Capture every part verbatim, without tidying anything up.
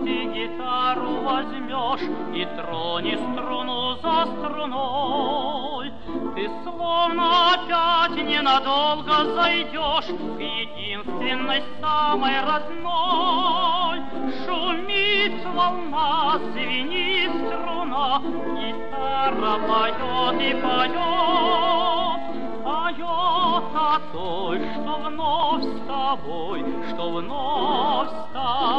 ты гитару возьмешь и трони струну за струной, ты словно опять ненадолго зайдешь к единственной самой родной. Шумит волна, звенит струна, гитара поет и поет, поет о той, что вновь с тобой, что вновь с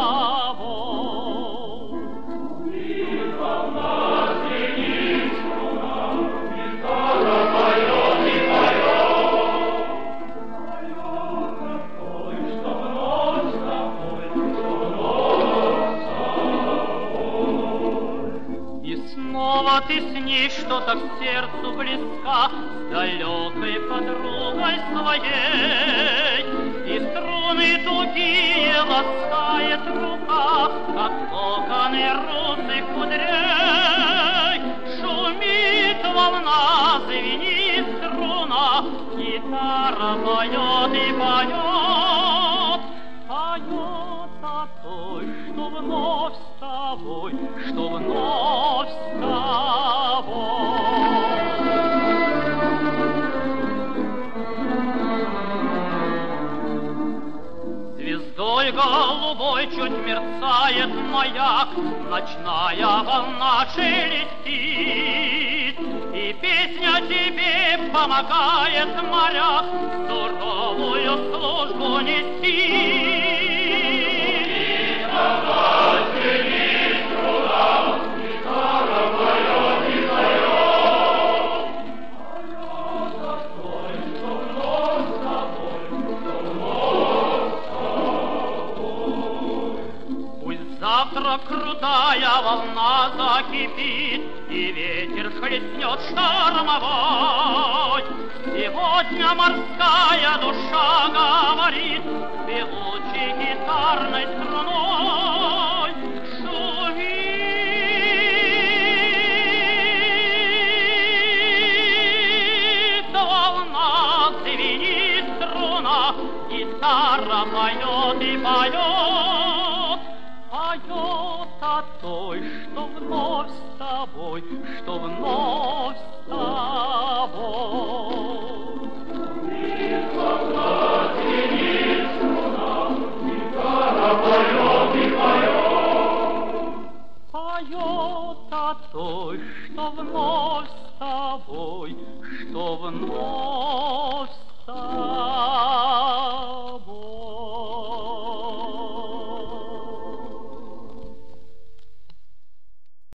тобой. Шумит волна, звенит струна, гитара поет и поет, поет о той, что вновь с тобой, что вновь с тобой. И снова ты с ней, что так сердцу близка, с далекой подругой своей, и струны тугие ласкает рука, как локоны русых кудрей. Шумит волна, звенит струна, гитара поет и поет, поет о той, что вновь с тобой, что вновь с тобой. Звездой голубой чуть мерцает маяк, ночная волна шелестит, и песня тебе помогает, моряк, суровую службу нести. Завтра крутая волна закипит, и ветер хлестнет штормовой. Сегодня морская душа говорит певучей гитарной струной. Шумит волна, звенит струна, гитара поет и поет, поет о той, что вновь с тобой, что вновь с тобой. Звенит волна, звенит струна, гитара поет и поет, поет о той, что вновь с тобой, что вновь с тобой.